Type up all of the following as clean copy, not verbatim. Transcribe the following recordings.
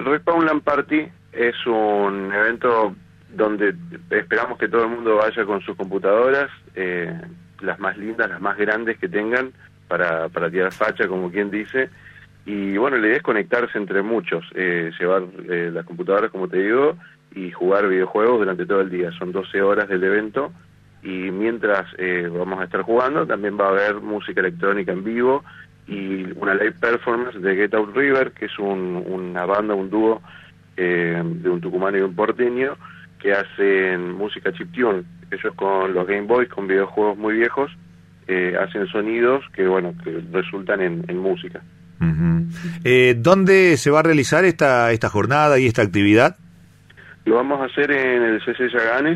Respawn LAN Party es un evento donde esperamos que todo el mundo vaya con sus computadoras, las más lindas, las más grandes que tengan, para tirar facha, como quien dice. Y bueno, la idea es conectarse entre muchos, llevar las computadoras, como te digo, y jugar videojuegos durante todo el día. Son 12 horas del evento, y mientras vamos a estar jugando, también va a haber música electrónica en vivo y una live performance de Get Out River, que es una banda, un dúo de un tucumano y un porteño, que hacen música chiptune. Ellos con los Game Boys, con videojuegos muy viejos, hacen sonidos que resultan en música. Uh-huh. ¿Dónde se va a realizar esta jornada y esta actividad? Lo vamos a hacer en el CC Yaganes.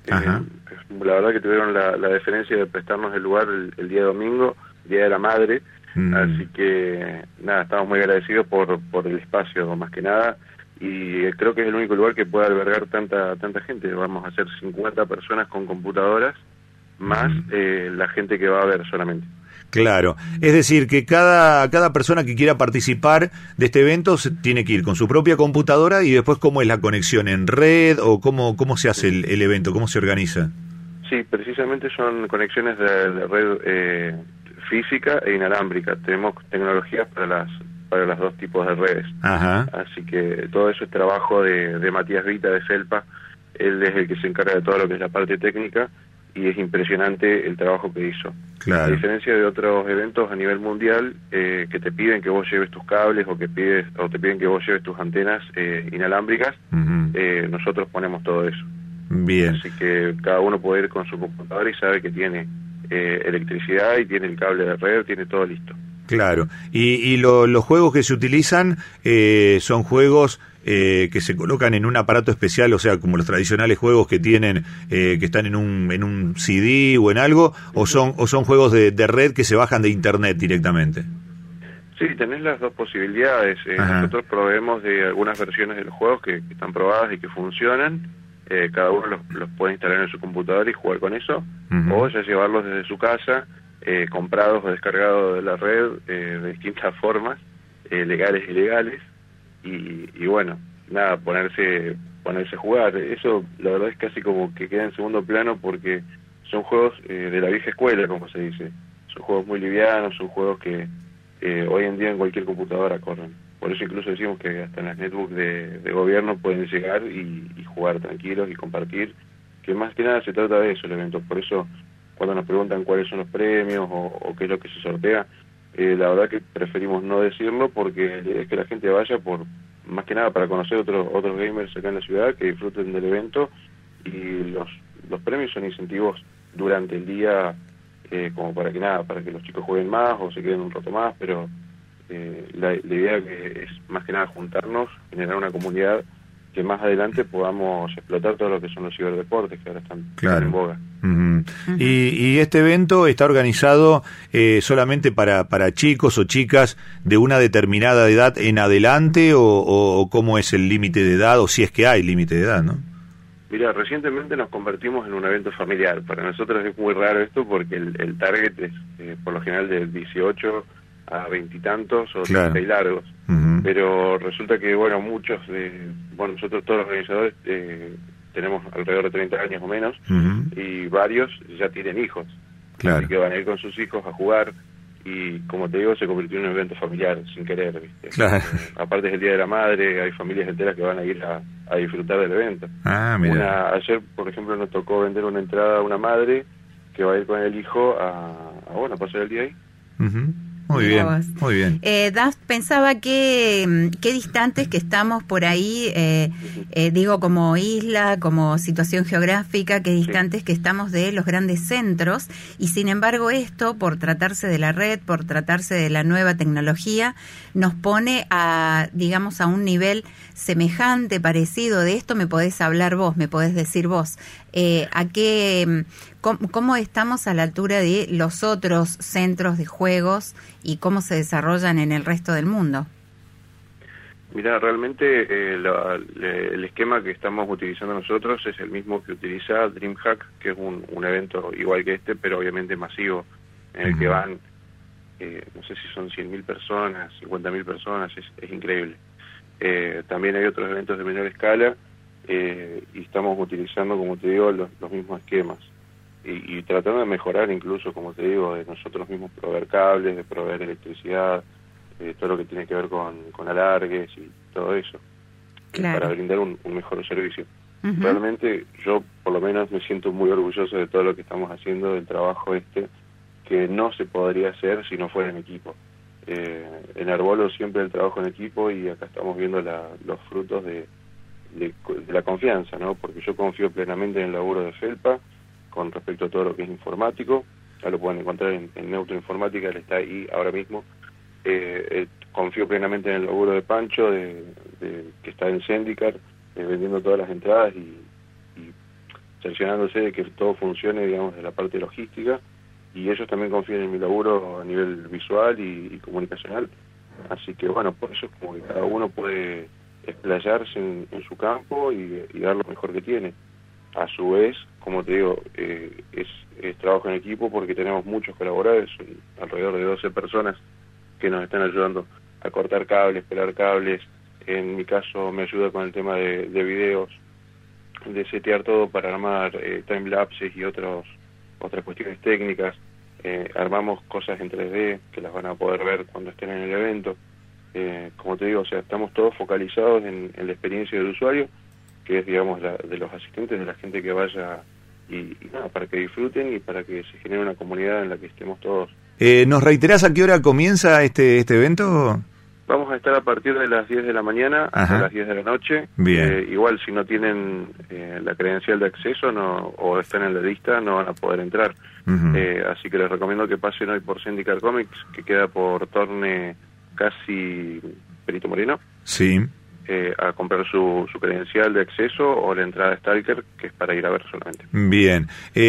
La verdad que tuvieron la deferencia de prestarnos el lugar el día domingo, Día de la Madre. Así que nada, estamos muy agradecidos por el espacio, más que nada, y creo que es el único lugar que puede albergar tanta gente. Vamos a ser 50 personas con computadoras, más la gente que va a ver solamente. Claro, es decir, que cada persona que quiera participar de este evento tiene que ir con su propia computadora, y después, ¿cómo es la conexión en red o cómo se hace el evento, cómo se organiza? Sí, precisamente son conexiones de red física e inalámbrica. Tenemos tecnologías para los dos tipos de redes. Ajá. Así que todo eso es trabajo de Matías Vita, de Celpa. Él es el que se encarga de todo lo que es la parte técnica, y es impresionante el trabajo que hizo. Claro. A diferencia de otros eventos a nivel mundial, que te piden que vos lleves tus cables, o te piden que vos lleves tus antenas inalámbricas, nosotros ponemos todo eso. Bien. Así que cada uno puede ir con su computadora y sabe que tiene electricidad y tiene el cable de red, tiene todo listo. Claro. Y los juegos que se utilizan son juegos que se colocan en un aparato especial, o sea, como los tradicionales juegos que tienen que están en un CD o en algo, o son juegos de red que se bajan de internet directamente. Sí, tenés las dos posibilidades. Nosotros proveemos de algunas versiones de los juegos que están probadas y que funcionan. Cada uno los puede instalar en su computadora y jugar con eso, o ya llevarlos desde su casa, comprados o descargados de la red, de distintas formas, legales y ilegales, y bueno, nada, ponerse a jugar. Eso la verdad es casi como que queda en segundo plano, porque son juegos de la vieja escuela, como se dice. Son juegos muy livianos, son juegos que hoy en día en cualquier computadora corren. Por eso incluso decimos que hasta en las netbooks de gobierno pueden llegar y jugar tranquilos y compartir, que más que nada se trata de eso el evento. Por eso cuando nos preguntan cuáles son los premios o qué es lo que se sortea, la verdad que preferimos no decirlo, porque la idea es que la gente vaya más que nada para conocer otros gamers acá en la ciudad, que disfruten del evento, y los premios son incentivos durante el día, como para que los chicos jueguen más o se queden un rato más, pero la idea que es más que nada juntarnos, generar una comunidad, que más adelante podamos explotar todo lo que son los ciberdeportes, que ahora están en boga. Y este evento está organizado solamente para chicos o chicas de una determinada edad en adelante, o cómo es el límite de edad, o si es que hay límite de edad, ¿no? Mira, recientemente nos convertimos en un evento familiar. Para nosotros es muy raro esto, porque el target es por lo general de 18 a 20 y tantos o 30 y largos. Pero resulta que, nosotros todos los organizadores tenemos alrededor de 30 años o menos, y varios ya tienen hijos. Claro. Así que van a ir con sus hijos a jugar, y como te digo, se convirtió en un evento familiar sin querer, ¿viste? Claro. Aparte es el Día de la Madre, hay familias enteras que van a ir a disfrutar del evento. Mira. Ayer, por ejemplo, nos tocó vender una entrada a una madre que va a ir con el hijo a pasar el día ahí. Muy bien, muy bien. Pensaba qué distantes que estamos por ahí, digo, como isla, como situación geográfica, qué distantes que estamos de los grandes centros, y sin embargo esto, por tratarse de la red, por tratarse de la nueva tecnología, nos pone a un nivel semejante, parecido. De esto me podés hablar vos, me podés decir vos. ¿Cómo estamos a la altura de los otros centros de juegos y cómo se desarrollan en el resto del mundo? Mira, realmente el esquema que estamos utilizando nosotros es el mismo que utiliza DreamHack, que es un evento igual que este, pero obviamente masivo, en el que van, no sé si son 100.000 personas, 50.000 personas, es increíble. También hay otros eventos de menor escala, y estamos utilizando, como te digo, los mismos esquemas. Y tratando de mejorar incluso, como te digo, de nosotros mismos proveer cables, de proveer electricidad, todo lo que tiene que ver con alargues y todo eso, claro, para brindar un mejor servicio. Realmente yo por lo menos me siento muy orgulloso de todo lo que estamos haciendo, del trabajo que no se podría hacer si no fuera en equipo. En Arbolo siempre el trabajo en equipo, y acá estamos viendo los frutos de la confianza, ¿no? Porque yo confío plenamente en el laburo de Felpa con respecto a todo lo que es informático. Ya lo pueden encontrar en Neutroinformática, él está ahí ahora mismo. Confío plenamente en el laburo de Pancho, que está en Sendicar, vendiendo todas las entradas y cerciorándose de que todo funcione, digamos, de la parte logística, y ellos también confían en mi laburo a nivel visual y comunicacional. Así que bueno, por eso es como que cada uno puede explayarse en su campo y dar lo mejor que tiene. A su vez, como te digo, es trabajo en equipo, porque tenemos muchos colaboradores, son alrededor de 12 personas que nos están ayudando a cortar cables, pelar cables. En mi caso me ayuda con el tema de videos, de setear todo para armar timelapses y otras cuestiones técnicas. Armamos cosas en 3D que las van a poder ver cuando estén en el evento. Como te digo, o sea, estamos todos focalizados en la experiencia del usuario, que es, digamos, de los asistentes, de la gente que vaya, y nada, para que disfruten y para que se genere una comunidad en la que estemos todos. ¿Nos reiterás a qué hora comienza este evento? Vamos a estar a partir de las 10 de la mañana hasta las 10 de la noche. Bien. Igual, si no tienen la credencial de acceso o están en la lista, no van a poder entrar. Así que les recomiendo que pasen hoy por Sendicar Comics, que queda por Torne, casi Perito Moreno. Sí. A comprar su credencial de acceso o la entrada Stalker, que es para ir a ver solamente. Bien.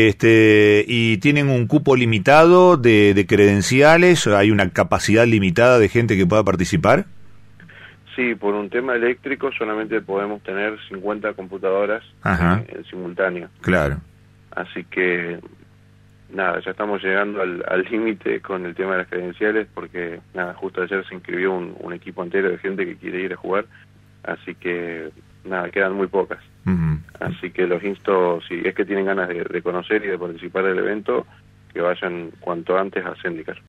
¿Y tienen un cupo limitado de credenciales? ¿Hay una capacidad limitada de gente que pueda participar? Sí, por un tema eléctrico solamente podemos tener 50 computadoras en simultáneo. Claro. Así que nada, ya estamos llegando al límite con el tema de las credenciales, porque nada, justo ayer se inscribió un equipo entero de gente que quiere ir a jugar. Así que nada, quedan muy pocas. Así que los insto, si es que tienen ganas de conocer y de participar del evento, que vayan cuanto antes a Sendicar.